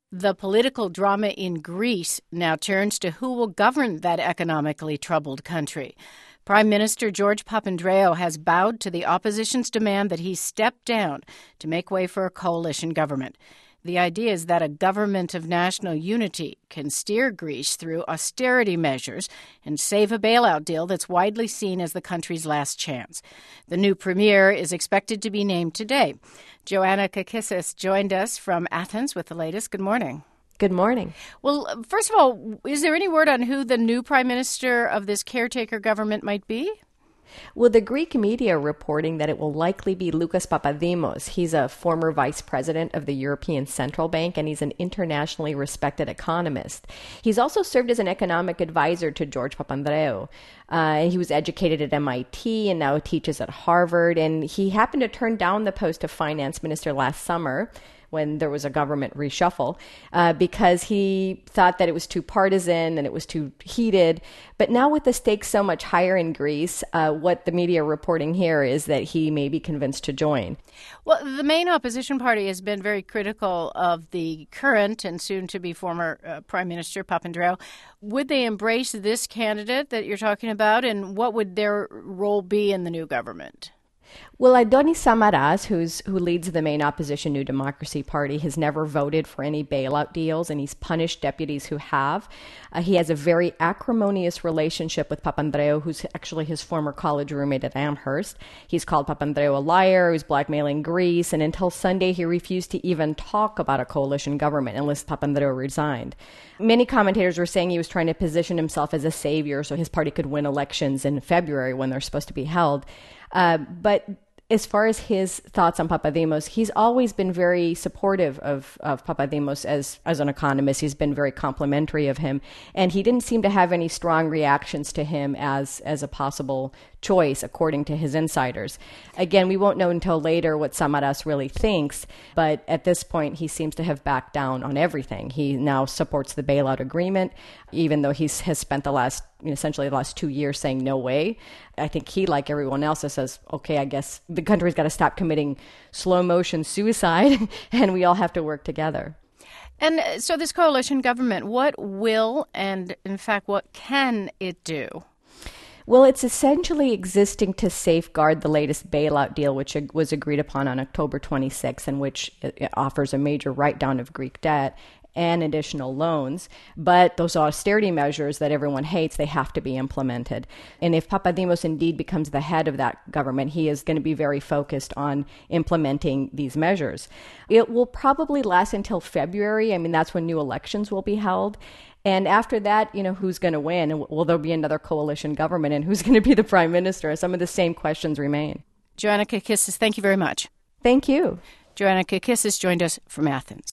The political drama in Greece now turns to who will govern that economically troubled country. Prime Minister George Papandreou has bowed to the opposition's demand that he step down to make way for a coalition government. The idea is that a government of national unity can steer Greece through austerity measures and save a bailout deal that's widely seen as the country's last chance. The new premier is expected to be named today. Joanna Kakissis joined us from Athens with the latest. Good morning. Good morning. Well, first of all, is there any word on who the new prime minister of this caretaker government might be? Well, the Greek media are reporting that it will likely be Lucas Papadimos. He's a former vice president of the European Central Bank, and he's an internationally respected economist. He's also served as an economic advisor to George Papandreou. He was educated at MIT and now teaches at Harvard, and he happened to turn down the post of finance minister last summer when there was a government reshuffle, because he thought that it was too partisan and it was too heated. But now with the stakes so much higher in Greece, what the media are reporting here is that he may be convinced to join. Well, the main opposition party has been very critical of the current and soon-to-be former Prime Minister Papandreou. Would they embrace this candidate that you're talking about, and what would their role be in the new government? Well, Adonis Samaras, who leads the main opposition New Democracy Party, has never voted for any bailout deals, and he's punished deputies who have. He has a very acrimonious relationship with Papandreou, who's actually his former college roommate at Amherst. He's called Papandreou a liar, who's blackmailing Greece, and until Sunday, he refused to even talk about a coalition government unless Papandreou resigned. Many commentators were saying he was trying to position himself as a savior so his party could win elections in February when they're supposed to be held. But as far as his thoughts on Papadimos, he's always been very supportive of Papadimos as an economist. He's been very complimentary of him, and he didn't seem to have any strong reactions to him as a possible choice, according to his insiders. Again, we won't know until later what Samaras really thinks, but at this point, he seems to have backed down on everything. He now supports the bailout agreement, even though he has spent essentially the last 2 years saying no way. I think he, like everyone else, says, okay, I guess the country's got to stop committing slow motion suicide, and we all have to work together. And so this coalition government, what will and, in fact, what can it do? Well, it's essentially existing to safeguard the latest bailout deal, which was agreed upon on October 26th, and which offers a major write-down of Greek debt and additional loans. But those austerity measures that everyone hates, they have to be implemented. And if Papadimos indeed becomes the head of that government, he is going to be very focused on implementing these measures. It will probably last until February. I mean, that's when new elections will be held. And after that, who's going to win? Will there be another coalition government? And who's going to be the prime minister? Some of the same questions remain. Joanna Kakissis, thank you very much. Thank you. Joanna Kakissis joined us from Athens.